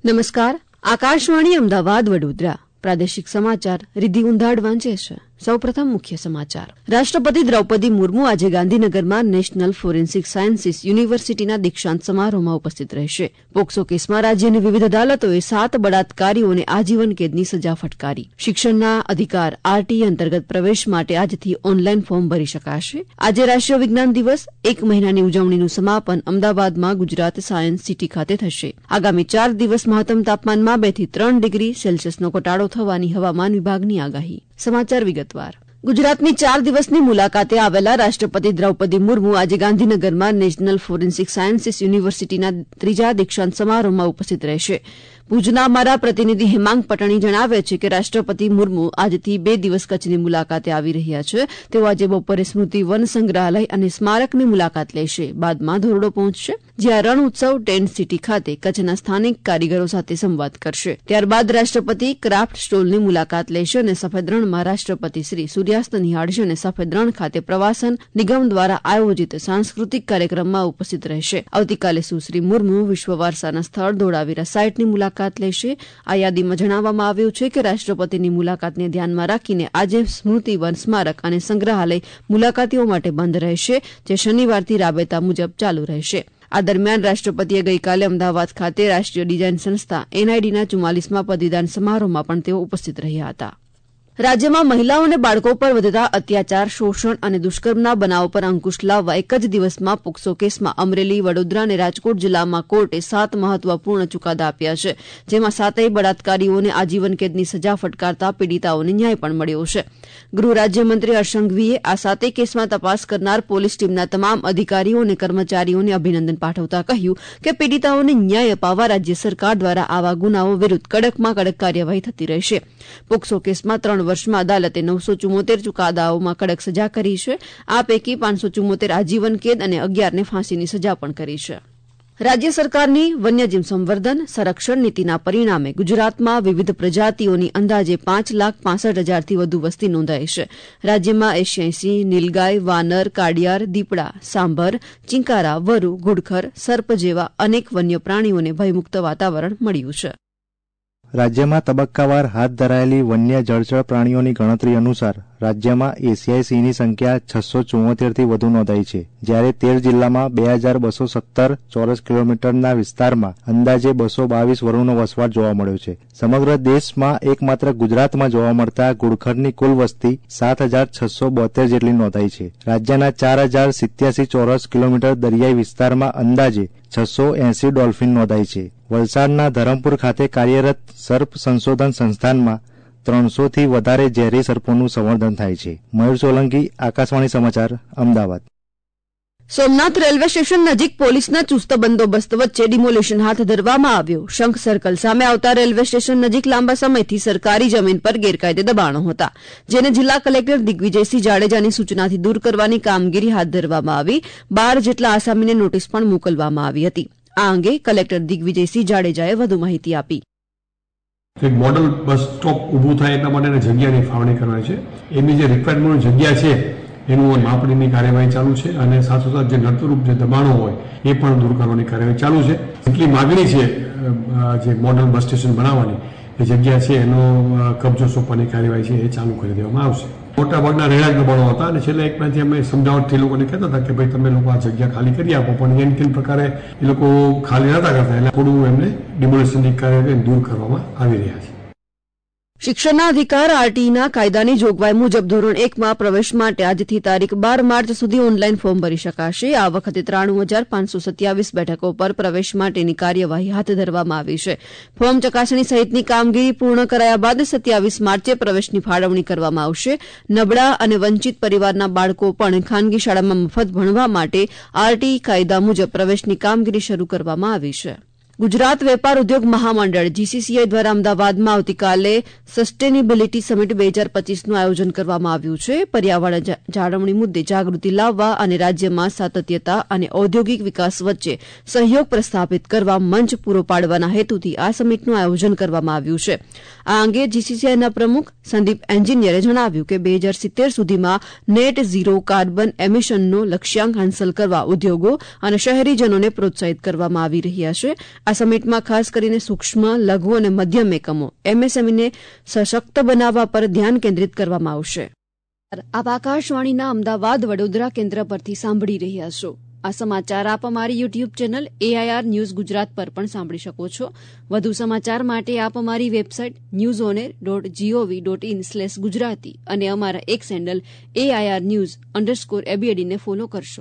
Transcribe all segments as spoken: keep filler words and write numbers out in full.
નમસ્કાર. આકાશવાણી અમદાવાદ વડોદરા પ્રાદેશિક સમાચાર રિદ્ધિ ઉંધાડ વાંચે છે. સૌપ્રથમ મુખ્ય સમાચાર. રાષ્ટ્રપતિ દ્રૌપદી મુર્મુ આજે ગાંધીનગરમાં નેશનલ ફોરેન્સિક સાયન્સીસ યુનિવર્સિટીના દીક્ષાંત સમારોહમાં ઉપસ્થિત રહેશે. પોક્સો કેસમાં રાજ્યની વિવિધ અદાલતોએ સાત બળાત્કારીઓને આજીવન કેદની સજા ફટકારી. શિક્ષણના અધિકાર આરટીઈ અંતર્ગત પ્રવેશ માટે આજથી ઓનલાઈન ફોર્મ ભરી શકાશે. આજે રાષ્ટ્રીય વિજ્ઞાન દિવસ. એક મહિનાની ઉજવણીનું સમાપન અમદાવાદમાં ગુજરાત સાયન્સ સિટી ખાતે થશે. આગામી ચાર દિવસ મહત્તમ તાપમાનમાં બે થી ત્રણ ડિગ્રી સેલ્સિયસનો ઘટાડો થવાની હવામાન વિભાગની આગાહી. સમાચાર વિગતવાર. ગુજરાતની ચાર દિવસની મુલાકાતે આવેલા રાષ્ટ્રપતિ દ્રૌપદી મુર્મુ આજે ગાંધીનગરમાં નેશનલ ફોરેન્સિક સાયન્સીસ યુનિવર્સિટીના ત્રીજા દીક્ષાંત સમારોહમાં ઉપસ્થિત રહેશે. ભુજના અમારા પ્રતિનિધિ હેમાંગ પટણી જણાવે છે કે રાષ્ટ્રપતિ મુર્મુ આજથી બે દિવસ કચ્છની મુલાકાતે આવી રહ્યા છે. તેઓ આજે બપોરે સ્મૃતિ વન સંગ્રહાલય અને સ્મારકની મુલાકાત લેશે. બાદમાં ધોરડો પહોંચશે, જ્યાં રણ ઉત્સવ ટેન્ટ સિટી ખાતે કચ્છના સ્થાનિક કારીગરો સાથે સંવાદ કરશે. ત્યારબાદ રાષ્ટ્રપતિ ક્રાફ્ટ સ્ટોલની મુલાકાત લેશે અને સફેદ રણમાં રાષ્ટ્રપતિ શ્રી સૂર્યાસ્ત નિહાળશે અને સફેદ રણ ખાતે પ્રવાસન નિગમ દ્વારા આયોજિત સાંસ્કૃતિક કાર્યક્રમમાં ઉપસ્થિત રહેશે. આવતીકાલે સુશ્રી મુર્મુ વિશ્વ વારસાના સ્થળ ધોળાવીરા સાઇટની મુલાકાત લેશે. આ યાદીમાં જણાવવામાં આવ્યું છે કે રાષ્ટ્રપતિની મુલાકાતને ધ્યાનમાં રાખીને આજે સ્મૃતિ વન સ્મારક અને સંગ્રહાલય મુલાકાતીઓ માટે બંધ રહેશે, જે શનિવારથી રાબેતા મુજબ ચાલુ રહેશે. આ દરમિયાન રાષ્ટ્રપતિએ ગઈકાલે અમદાવાદ ખાતે રાષ્ટ્રીય ડિઝાઇન સંસ્થા એનઆઈડીના ચુમ્માલીસમાં પદવીદાન સમારોહમાં પણ તેઓ ઉપસ્થિત રહ્યા હતા. રાજ્યમાં મહિલાઓ અને બાળકો પર વધતા અત્યાચાર, શોષણ અને દુષ્કર્મના બનાવો પર અંકુશ લાવવા એક જ દિવસમાં પોક્સો કેસમાં અમરેલી, વડોદરા અને રાજકોટ જિલ્લામાં કોર્ટે સાત મહત્વપૂર્ણ ચુકાદા આપ્યા છે, જેમાં સાતેય બળાત્કારીઓને આજીવન કેદની સજા ફટકારતા પીડિતાઓને ન્યાય પણ મળ્યો છે. ગૃહ રાજ્યમંત્રી હર્ષ સંઘવીએ આ સાતેય કેસમાં તપાસ કરનાર પોલીસ ટીમના તમામ અધિકારીઓ અને કર્મચારીઓને અભિનંદન પાઠવતા કહ્યું કે પીડિતાઓને ન્યાય અપાવવા રાજ્ય સરકાર દ્વારા આવા ગુનાઓ વિરુદ્ધ કડકમાં કડક કાર્યવાહી થતી રહેશે. પોક્સો કેસમાં ત્રણ વર્ષમાં અદાલતે નવસો ચુમ્મોતેર ચુકાદાઓમાં કડક સજા કરી છે. આ પૈકી પાંચસો ચુમ્મોતેર આજીવન કેદ અને અગિયારને ફાંસીની સજા પણ કરી છે. રાજ્ય સરકારની વન્યજીવ સંવર્ધન સંરક્ષણ નીતિના પરિણામે ગુજરાતમાં વિવિધ પ્રજાતિઓની અંદાજે પાંચ લાખ પાસઠ હજારથી વધુ વસ્તી નોંધાઈ છે. રાજ્યમાં એશિયાસી નીલગાય, વાનર, કાડિયાર, દીપડા, સાંભર, ચિંકારા, વરુ, ઘુડખર, સર્પ જેવા અનેક વન્ય પ્રાણીઓને ભયમુક્ત વાતાવરણ મળ્યું છે. રાજ્યમાં તબક્કાવાર હાથ ધરાયેલી વન્ય જળચર પ્રાણીઓની ગણતરી અનુસાર રાજ્યમાં એશિયાઈ સિંહની સંખ્યા છસો ચુમ્મોતેર થી વધુ નોંધાઈ છે, જ્યારે તેર જિલ્લામાં બે હજાર બસો સત્તર ચોરસ કિલોમીટરના વિસ્તારમાં અંદાજે બસો બાવીસ વરુનો વસવાટ જોવા મળ્યો છે. સમગ્ર દેશમાં એકમાત્ર ગુજરાતમાં જોવા મળતા ઘુડખરની કુલ વસ્તી સાત હજાર છસો બોતેર જેટલી નોંધાઈ છે. રાજ્યના ચાર હજાર સિત્યાસી ચોરસ કિલોમીટર દરિયાઈ વિસ્તારમાં અંદાજે છસો એસી ડોલ્ફિન નોંધાઈ છે. વલસાડના ધરમપુર ખાતે કાર્યરત સર્પ સંશોધન સંસ્થાનમાં ત્રણસો થી વધારે ઝેરી સર્પોનું સંવર્ધન થાય છે. મયુર સોલંકી, આકાશવાણી સમાચાર, અમદાવાદ. સોમનાથ રેલવે સ્ટેશન નજીક પોલીસના ચુસ્ત બંદોબસ્ત વચ્ચે ડિમોલિશન હાથ ધરવામાં આવ્યો. શંખ સર્કલ સામે આવતા રેલવે સ્ટેશન નજીક લાંબા સમયથી સરકારી જમીન પર ગેરકાયદે દબાણો હતા, જેને જિલ્લા કલેક્ટર દિગ્વિજયસિંહ જાડેજાની સૂચનાથી દૂર કરવાની કામગીરી હાથ ધરવામાં આવી. બાર જેટલા આસામીને નોટિસ પણ મોકલવામાં આવી હતી. આ અંગે કલેક્ટર દિગ્વિજયસિંહ જાડેજાએ વધુ માહિતી આપી. એક મોડલ બસ સ્ટોપ ઊભું થાય એટલા માટે જગ્યાની ફાળવણી કરવાની છે. એની જે રિક્વાયરમેન્ટ જગ્યા છે એનું માપણીની કાર્યવાહી ચાલુ છે અને સાથોસાથ જે નડતરરૂપ જે દબાણો હોય એ પણ દૂર કરવાની કાર્યવાહી ચાલુ છે. એટલી માગણી છે જે મોડલ બસ સ્ટેશન બનાવવાની, એ જગ્યા છે એનો કબજો સોંપવાની કાર્યવાહી છે એ ચાલુ કરી દેવામાં આવશે. મોટાભાગના રહેણાંક દબાણો હતા અને છેલ્લા એક મહિનાથી અમે સમજાવટથી લોકોને કહેતા હતા કે ભાઈ તમે લોકો આ જગ્યા ખાલી કરી આપો, પણ એમ કેમ પ્રકારે એ લોકો ખાલી નતા કરતા, એટલે થોડું એમને ડિમોલિશનની કાર્યવાહી દૂર કરવામાં આવી રહ્યા છે. શિક્ષણના અધિકાર આરટીઈના કાયદાની જોગવાઈ મુજબ ધોરણ એકમાં પ્રવેશ માટે આજથી તારીખ બાર માર્ચ સુધી ઓનલાઈન ફોર્મ ભરી શકાશે. આ વખતે ત્રાણું હજાર પાંચસો સત્યાવીસ બેઠકો પર પ્રવેશ માટેની કાર્યવાહી હાથ ધરવામાં આવી છે. ફોર્મ ચકાસણી સહિતની કામગીરી પૂર્ણ કરાયા બાદ સત્યાવીસ માર્ચે પ્રવેશની ફાળવણી કરવામાં આવશે. નબળા અને વંચિત પરિવારના બાળકો પણ ખાનગી શાળામાં મફત ભણવા માટે આરટીઈ કાયદા મુજબ પ્રવેશની કામગીરી શરૂ કરવામાં આવી છે. ગુજરાત વેપાર ઉદ્યોગ મહામંડળ જીસીસીઆઈ દ્વારા અમદાવાદમાં આવતીકાલે સસ્ટેનેબિલિટી સમિટ બે હજાર પચીસનું આયોજન કરવામાં આવ્યું છે. પર્યાવરણ જાળવણી મુદ્દે જાગૃતિ લાવવા અને રાજ્યમાં સાતત્યતા અને ઔદ્યોગિક વિકાસ વચ્ચે સહયોગ પ્રસ્થાપિત કરવા મંચ પૂરો પાડવાના હેતુથી આ સમિટનું આયોજન કરવામાં આવ્યું છે. આ અંગે જીસીસીઆઈના પ્રમુખ સંદીપ એન્જિનિયરે જણાવ્યું કે બે હજાર સિત્તેર સુધીમાં નેટ ઝીરો કાર્બન એમિશનનો લક્ષ્યાંક હાંસલ કરવા ઉદ્યોગો અને શહેરીજનોને પ્રોત્સાહિત કરવામાં આવી રહ્યા છે. આ સમિટમાં ખાસ કરીને સૂક્ષ્મ લઘુ અને મધ્યમ એકમો એમએસએમઈને સશક્ત બનાવવા પર ધ્યાન કેન્દ્રિત કરવામાં આવશે. આપ આકાશવાણીના અમદાવાદ વડોદરા કેન્દ્ર પરથી સાંભળી રહ્યા છો. આ સમાચાર આપ અમારી YouTube channel AIR news Gujarat પર પણ સાંભળી શકો છો. વધુ સમાચાર માટે આપ અમારી website news on air dot GOV dot in slash Gujarati અને અમારા X handle AIR news underscore એબીએડીને ફોલો કરશો.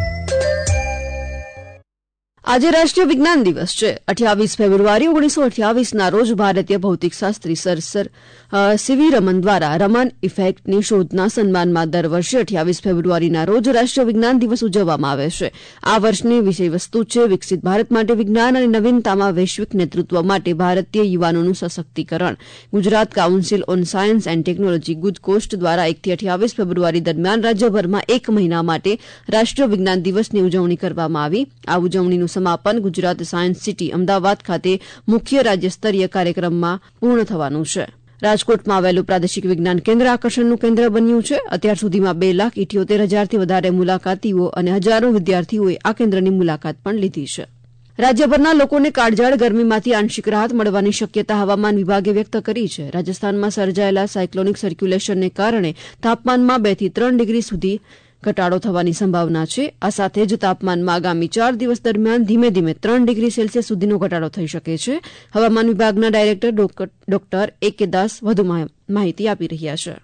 આજે રાષ્ટ્રીય વિજ્ઞાન દિવસ છે. અઠ્યાવીસ ફેબ્રુઆરી ઓગણીસો અઠ્યાવીસના રોજ ભારતીય ભૌતિકશાસ્ત્રી સર સર સીવી રમન દ્વારા રમન ઇફેક્ટની શોધના સન્માનમાં દર વર્ષે અઠ્યાવીસ ફેબ્રુઆરીના રોજ રાષ્ટ્રીય વિજ્ઞાન દિવસ ઉજવવામાં આવે છે. આ વર્ષની વિષય વસ્તુ છે વિકસિત ભારત માટે વિજ્ઞાન અને નવીનતામાં વૈશ્વિક નેતૃત્વ માટે ભારતીય યુવાનોનું સશક્તિકરણ. Gujarat council on science and technology ગુજકોસ્ટ દ્વારા એકથી અઠ્યાવીસ ફેબ્રુઆરી દરમિયાન રાજ્યભરમાં એક મહિના માટે રાષ્ટ્રીય વિજ્ઞાન દિવસની ઉજવણી કરવામાં આવી. આ ઉજવણીનું સમાપન ગુજરાત સાયન્સ સિટી અમદાવાદ ખાતે મુખ્ય રાજ્યસ્તરીય કાર્યક્રમમાં પૂર્ણ થવાનું છે. રાજકોટમાં આવેલું પ્રાદેશિક વિજ્ઞાન કેન્દ્ર આકર્ષણનું કેન્દ્ર બન્યું છે. અત્યાર સુધીમાં બે લાખ ઇઠ્યોતેર હજારથી વધારે મુલાકાતીઓ અને હજારો વિદ્યાર્થીઓએ આ કેન્દ્રની મુલાકાત પણ લીધી છે. રાજ્યભરના લોકોને કાળઝાળ ગરમીમાંથી આંશિક રાહત મળવાની શક્યતા હવામાન વિભાગે વ્યક્ત કરી છે. રાજસ્થાનમાં સર્જાયેલા સાયક્લોનિક સર્ક્યુલેશનને કારણે તાપમાનમાં બે થી ત્રણ ડિગ્રી સુધી ઘટાડો થવાની સંભાવના છે. આ સાથે જ તાપમાનમાં આગામી ચાર દિવસ દરમિયાન ધીમે ધીમે ત્રણ ડિગ્રી સેલ્સિયસ સુધીનો ઘટાડો થઈ શકે છે. હવામાન વિભાગના ડાયરેક્ટર ડોક્ટર એ કે દાસ વધુ માહિતી આપી રહ્યા છે.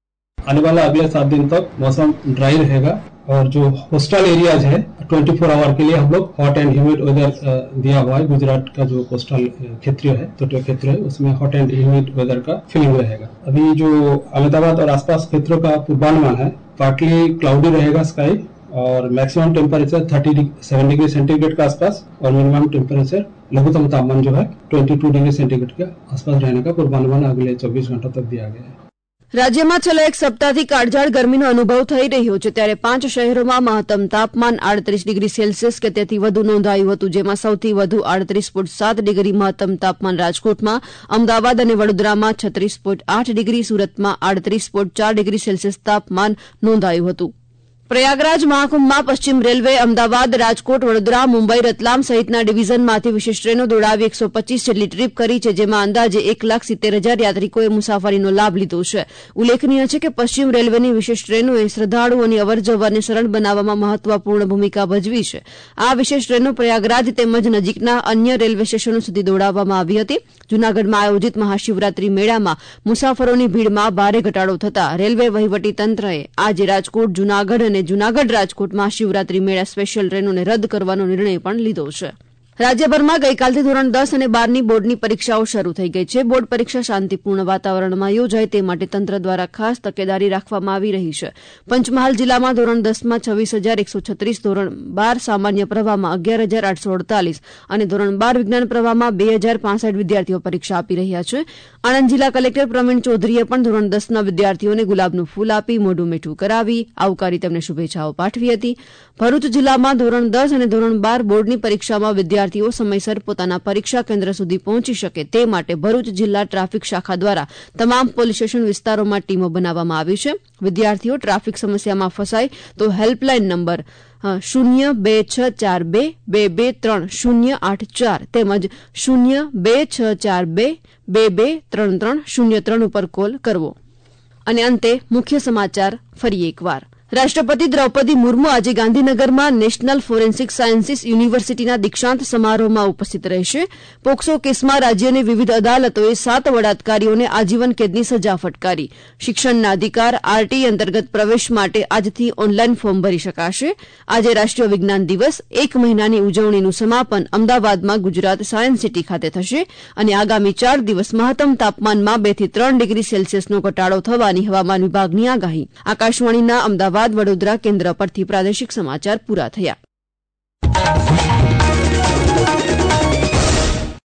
आने वाला अगले सात दिन तक मौसम ड्राई रहेगा और जो कोस्टल एरियाज है ट्वेंटी फोर आवर के लिए हम लोग हॉट एंड ह्यूमिड वेदर दिया हुआ है. गुजरात का जो कोस्टल क्षेत्र है तटीय क्षेत्र है उसमें हॉट एंड ह्यूमिड वेदर का फीलिंग रहेगा. अभी जो अहमदाबाद और आसपास क्षेत्रों का पूर्वानुमान है पार्टली क्लाउडी रहेगा स्काई और maximum temperature thirty seven degree centigrade के आसपास और मिनिमम टेम्परेचर लघुत्तम तापमान जो है ट्वेंटी टू डिग्री सेंटीग्रेड के आसपास रहने का पूर्वानुमान अगले चौबीस घंटों तक दिया गया है. રાજ્યમાં છેલ્લા એક સપ્તાહથી કાળઝાળ ગરમીનો અનુભવ થઈ રહ્યો છે. ત્યારે પાંચ શહેરોમાં મહત્તમ તાપમાન આડત્રીસ ડિગ્રી સેલ્સિયસ કે તેથી વધુ નોંધાયું હતું, જેમાં સૌથી વધુ આડત્રીસ પોઈન્ટ સાત ડિગ્રી મહત્તમ તાપમાન રાજકોટમાં, અમદાવાદ અને વડોદરામાં છત્રીસ પોઈન્ટ આઠ ડિગ્રી, સુરતમાં આડત્રીસ પોઈન્ટ ચાર ડિગ્રી સેલ્સિયસ તાપમાન નોંધાયું હતું. પ્રયાગરાજ મહાકુંભમાં પશ્ચિમ રેલવે અમદાવાદ, રાજકોટ, વડોદરા, મુંબઈ, રતલામ સહિતના ડિવિઝનમાંથી વિશેષ ટ્રેનો દોડાવી એકસો પચીસ જેટલી ટ્રીપ કરી છે, જેમાં અંદાજે એક લાખ સિત્તેર હજાર યાત્રિકોએ મુસાફરીનો લાભ લીધો છે. ઉલ્લેખનીય છે કે પશ્ચિમ રેલવેની વિશેષ ટ્રેનોએ શ્રદ્ધાળુઓની અવરજવરને સરળ બનાવવામાં મહત્વપૂર્ણ ભૂમિકા ભજવી છે. આ વિશેષ ટ્રેનો પ્રયાગરાજ તેમજ નજીકના અન્ય રેલવે સ્ટેશનો સુધી દોડાવવામાં આવી હતી. જૂનાગઢમાં આયોજિત મહાશિવરાત્રી મેળામાં મુસાફરોની ભીડમાં ભારે ઘટાડો થતાં રેલવે વહીવટીતંત્રએ આજે રાજકોટ, જૂનાગઢ અને જૂનાગઢ રાજકોટમાં શિવરાત્રી મેળા સ્પેશિયલ ટ્રેનોને રદ કરવાનો નિર્ણય પણ લીધો છે. રાજ્યભરમાં ગઈકાલથી ધોરણ દસ અને બારની બોર્ડની પરીક્ષાઓ શરૂ થઈ ગઈ છે. બોર્ડ પરીક્ષા શાંતિપૂર્ણ વાતાવરણમાં યોજાય તે માટે તંત્ર દ્વારા ખાસ તકેદારી રાખવામાં આવી રહી છે. પંચમહાલ જિલ્લામાં ધોરણ દસમાં છવ્વીસ હજાર એકસો છત્રીસ, ધોરણ બાર સામાન્ય પ્રવાહમાં અગિયાર હજાર આઠસો અડતાલીસ અને ધોરણ બાર વિજ્ઞાન પ્રવાહમાં બે હજાર પાંસઠ વિદ્યાર્થીઓ પરીક્ષા આપી રહ્યા છે. આણંદ જિલ્લા કલેક્ટર પ્રવીણ ચૌધરીએ પણ ધોરણ દસના વિદ્યાર્થીઓને ગુલાબનું ફૂલ આપી મોઢું મીઠું કરાવી આવકારી તેમને શુભેચ્છાઓ પાઠવી હતી. ભરૂચ જિલ્લામાં ધોરણ દસ અને ધોરણ બાર બોર્ડની પરીક્ષામાં વિદ્યાર્થીઓ સમયસર પોતાના પરીક્ષા કેન્દ્ર સુધી પહોંચી શકે તે માટે ભરૂચ જિલ્લા ટ્રાફિક શાખા દ્વારા તમામ પોલીસ સ્ટેશન વિસ્તારોમાં ટીમો બનાવવામાં આવી છે. વિદ્યાર્થીઓ ટ્રાફિક સમસ્યામાં ફસાય તો હેલ્પલાઇન નંબર શૂન્ય બે છ ચાર બે બે બે ત્રણ શૂન્ય આઠ ચાર તેમજ શૂન્ય બે છ ચાર બે બે બે ત્રણ ત્રણ શૂન્ય ત્રણ ઉપર કોલ કરવો. અને અંતે મુખ્ય સમાચાર ફરી એકવાર. રાષ્ટ્રપતિ દ્રૌપદી મુર્મુ આજે ગાંધીનગરમાં નેશનલ ફોરેન્સિક સાયન્સીસ યુનિવર્સિટીના દીક્ષાંત સમારોહમાં ઉપસ્થિત રહેશે. પોક્સો કેસમાં રાજ્યની વિવિધ અદાલતોએ સાત બળાત્કારીઓને આજીવન કેદની સજા ફટકારી. શિક્ષણના અધિકાર આરટી અંતર્ગત પ્રવેશ માટે આજથી ઓનલાઈન ફોર્મ ભરી શકાશે. આજે રાષ્ટ્રીય વિજ્ઞાન દિવસ. એક મહિનાની ઉજવણીનું સમાપન અમદાવાદમાં ગુજરાત સાયન્સ સિટી ખાતે થશે અને આગામી ચાર દિવસ મહત્તમ તાપમાનમાં બે થી ત્રણ ડિગ્રી સેલ્સિયસનો ઘટાડો થવાની હવામાન વિભાગની આગાહી. આકાશવાણીના અમદાવાદ વડોદરા કેન્દ્ર પરથી પ્રાદેશિક સમાચાર પૂરા થયા.